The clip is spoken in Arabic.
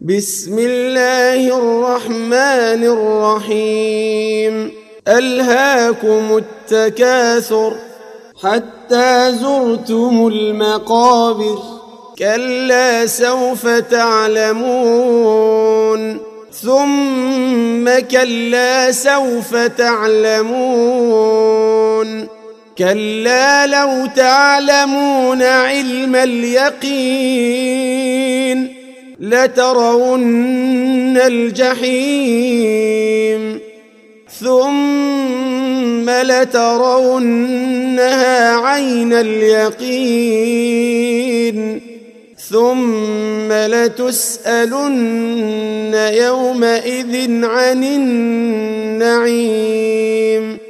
بسم الله الرحمن الرحيم ألهاكم التكاثر حتى زرتم المقابر كلا سوف تعلمون ثم كلا سوف تعلمون كلا لو تعلمون علم اليقين لترون الجحيم ثم لترونها عين اليقين ثم لتسألن يومئذ عن النعيم